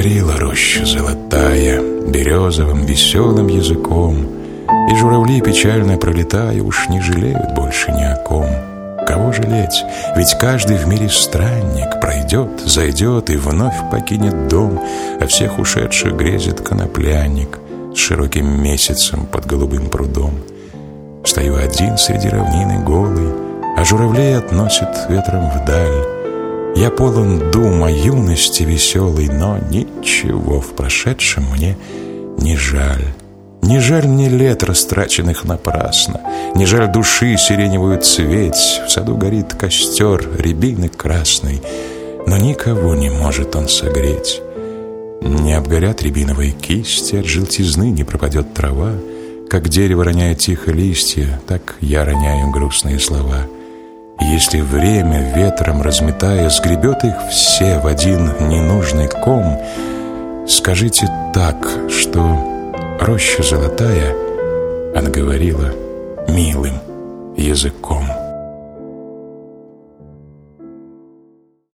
говорила роща золотая березовым веселым языком, и журавли, печально пролетая, уж не жалеют больше ни о ком. Кого жалеть? Ведь каждый в мире странник пройдет, зайдет и вновь покинет дом, а всех ушедших грезит конопляник с широким месяцем под голубым прудом. Стою один среди равнины голой, а журавлей относит ветром вдаль. Я полон дум о юности веселой, но ничего в прошедшем мне не жаль. Не жаль мне лет, растраченных напрасно, не жаль души сиреневую цветь. В саду горит костер рябины красной, но никого не может он согреть. Не обгорят рябиновые кисти, от желтизны не пропадет трава. Как дерево роняет тихо листья, так я роняю грустные слова. И если время, ветром разметая, сгребет их все в один ненужный ком, скажите так, что роща золотая, она говорила милым языком.